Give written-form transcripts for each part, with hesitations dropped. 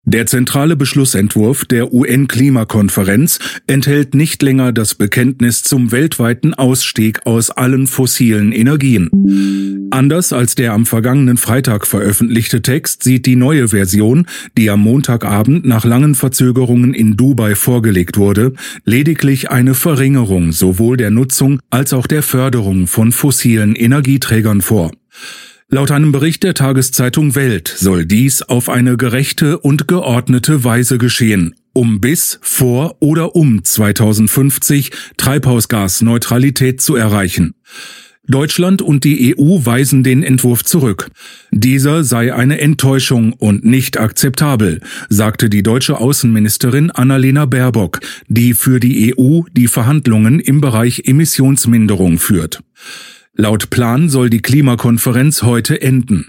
Der zentrale Beschlussentwurf der UN-Klimakonferenz enthält nicht länger das Bekenntnis zum weltweiten Ausstieg aus allen fossilen Energien. Anders als der am vergangenen Freitag veröffentlichte Text sieht die neue Version, die am Montagabend nach langen Verzögerungen in Dubai vorgelegt wurde, lediglich eine Verringerung sowohl der Nutzung als auch der Förderung von fossilen Energieträgern vor. Laut einem Bericht der Tageszeitung Welt soll dies auf eine gerechte und geordnete Weise geschehen, um bis vor oder um 2050 Treibhausgasneutralität zu erreichen. Deutschland und die EU weisen den Entwurf zurück. Dieser sei eine Enttäuschung und nicht akzeptabel, sagte die deutsche Außenministerin Annalena Baerbock, die für die EU die Verhandlungen im Bereich Emissionsminderung führt. Laut Plan soll die Klimakonferenz heute enden.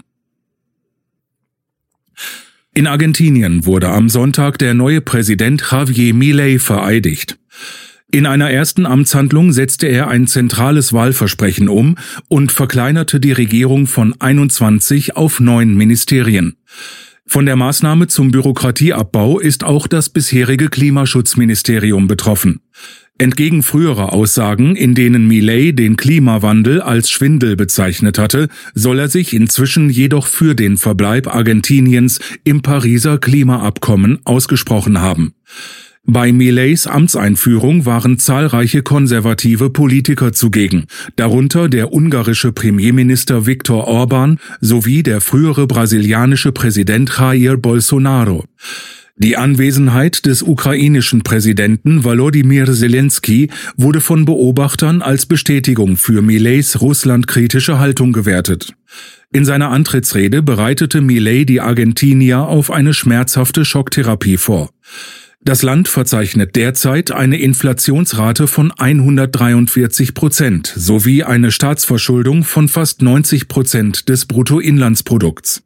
In Argentinien wurde am Sonntag der neue Präsident Javier Milei vereidigt. In einer ersten Amtshandlung setzte er ein zentrales Wahlversprechen um und verkleinerte die Regierung von 21 auf 9 Ministerien. Von der Maßnahme zum Bürokratieabbau ist auch das bisherige Klimaschutzministerium betroffen. Entgegen früherer Aussagen, in denen Milei den Klimawandel als Schwindel bezeichnet hatte, soll er sich inzwischen jedoch für den Verbleib Argentiniens im Pariser Klimaabkommen ausgesprochen haben. Bei Mileis Amtseinführung waren zahlreiche konservative Politiker zugegen, darunter der ungarische Premierminister Viktor Orbán sowie der frühere brasilianische Präsident Jair Bolsonaro. Die Anwesenheit des ukrainischen Präsidenten Volodymyr Zelensky wurde von Beobachtern als Bestätigung für Mileis russlandkritische Haltung gewertet. In seiner Antrittsrede bereitete Milei die Argentinier auf eine schmerzhafte Schocktherapie vor. Das Land verzeichnet derzeit eine Inflationsrate von 143% sowie eine Staatsverschuldung von fast 90% des Bruttoinlandsprodukts.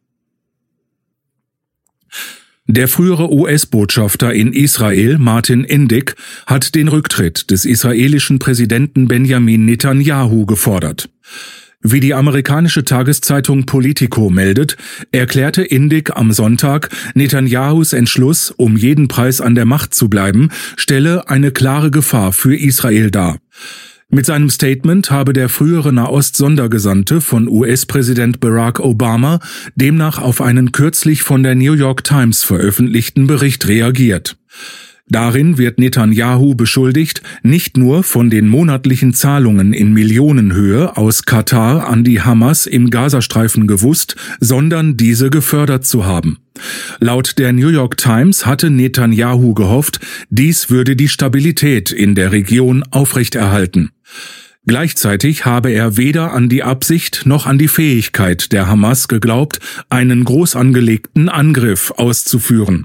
Der frühere US-Botschafter in Israel, Martin Indyk, hat den Rücktritt des israelischen Präsidenten Benjamin Netanyahu gefordert. Wie die amerikanische Tageszeitung Politico meldet, erklärte Indyk am Sonntag, Netanyahus Entschluss, um jeden Preis an der Macht zu bleiben, stelle eine klare Gefahr für Israel dar. Mit seinem Statement habe der frühere Nahost-Sondergesandte von US-Präsident Barack Obama demnach auf einen kürzlich von der New York Times veröffentlichten Bericht reagiert. Darin wird Netanyahu beschuldigt, nicht nur von den monatlichen Zahlungen in Millionenhöhe aus Katar an die Hamas im Gazastreifen gewusst, sondern diese gefördert zu haben. Laut der New York Times hatte Netanyahu gehofft, dies würde die Stabilität in der Region aufrechterhalten. Gleichzeitig habe er weder an die Absicht noch an die Fähigkeit der Hamas geglaubt, einen groß angelegten Angriff auszuführen.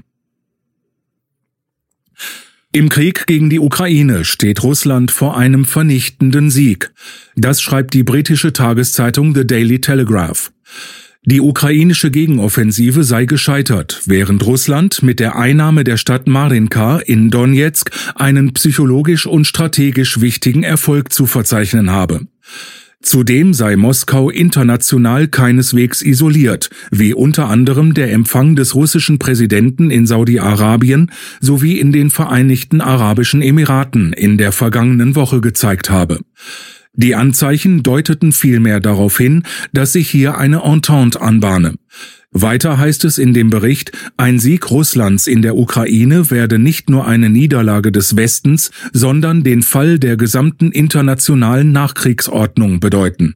Im Krieg gegen die Ukraine steht Russland vor einem vernichtenden Sieg. Das schreibt die britische Tageszeitung The Daily Telegraph. Die ukrainische Gegenoffensive sei gescheitert, während Russland mit der Einnahme der Stadt Marinka in Donezk einen psychologisch und strategisch wichtigen Erfolg zu verzeichnen habe. Zudem sei Moskau international keineswegs isoliert, wie unter anderem der Empfang des russischen Präsidenten in Saudi-Arabien sowie in den Vereinigten Arabischen Emiraten in der vergangenen Woche gezeigt habe. Die Anzeichen deuteten vielmehr darauf hin, dass sich hier eine Entente anbahne. Weiter heißt es in dem Bericht, ein Sieg Russlands in der Ukraine werde nicht nur eine Niederlage des Westens, sondern den Fall der gesamten internationalen Nachkriegsordnung bedeuten.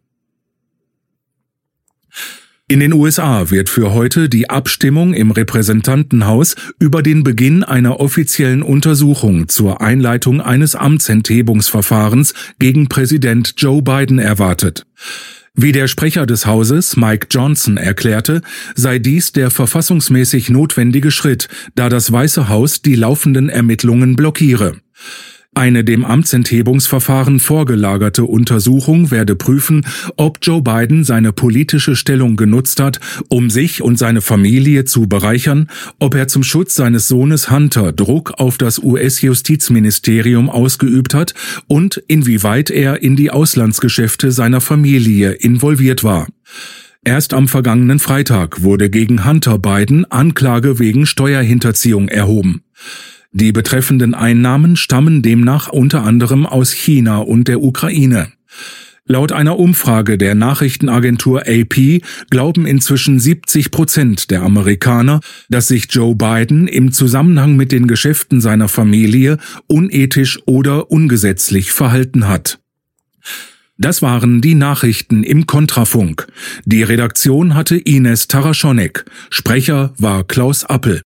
In den USA wird für heute die Abstimmung im Repräsentantenhaus über den Beginn einer offiziellen Untersuchung zur Einleitung eines Amtsenthebungsverfahrens gegen Präsident Joe Biden erwartet. Wie der Sprecher des Hauses, Mike Johnson, erklärte, sei dies der verfassungsmäßig notwendige Schritt, da das Weiße Haus die laufenden Ermittlungen blockiere. Eine dem Amtsenthebungsverfahren vorgelagerte Untersuchung werde prüfen, ob Joe Biden seine politische Stellung genutzt hat, um sich und seine Familie zu bereichern, ob er zum Schutz seines Sohnes Hunter Druck auf das US-Justizministerium ausgeübt hat und inwieweit er in die Auslandsgeschäfte seiner Familie involviert war. Erst am vergangenen Freitag wurde gegen Hunter Biden Anklage wegen Steuerhinterziehung erhoben. Die betreffenden Einnahmen stammen demnach unter anderem aus China und der Ukraine. Laut einer Umfrage der Nachrichtenagentur AP glauben inzwischen 70% der Amerikaner, dass sich Joe Biden im Zusammenhang mit den Geschäften seiner Familie unethisch oder ungesetzlich verhalten hat. Das waren die Nachrichten im Kontrafunk. Die Redaktion hatte Ines Taraschonek. Sprecher war Klaus Appel.